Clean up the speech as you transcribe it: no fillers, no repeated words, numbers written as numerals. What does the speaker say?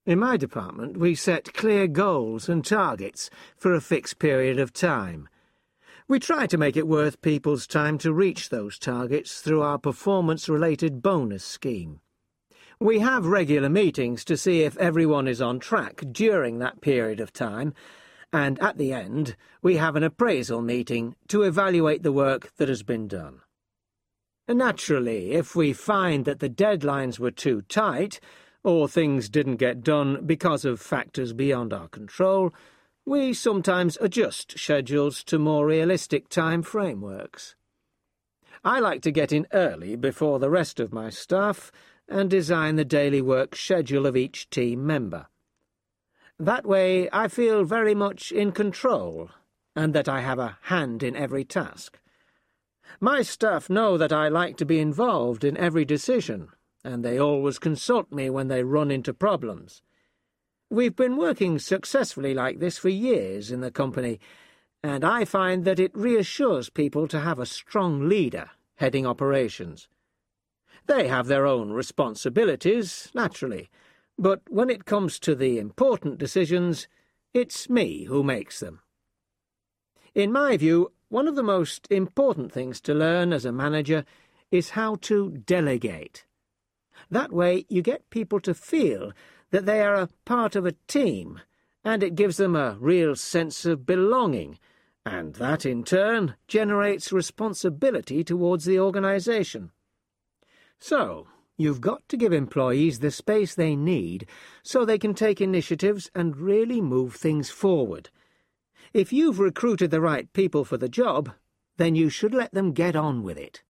In my department, we set clear goals and targets for a fixed period of time. We try to make it worth people's time to reach those targets through our performance-related bonus scheme. We have regular meetings to see if everyone is on track during that period of time, and at the end, we have an appraisal meeting to evaluate the work that has been done. Naturally, if we find that the deadlines were too tight, or things didn't get done because of factors beyond our control, we sometimes adjust schedules to more realistic time frameworks. I like to get in early before the rest of my staff and design the daily work schedule of each team member. That way I feel very much in control and that I have a hand in every task. My staff know that I like to be involved in every decision, and they always consult me when they run into problems. We've been working successfully like this for years in the company, and I find that it reassures people to have a strong leader heading operations. They have their own responsibilities, naturally, but when it comes to the important decisions, it's me who makes them. In my view, one of the most important things to learn as a manager is how to delegate. That way you get people to feel that they are a part of a team, and it gives them a real sense of belonging, and that, in turn, generates responsibility towards the organisation. So, you've got to give employees the space they need so they can take initiatives and really move things forward. If you've recruited the right people for the job, then you should let them get on with it.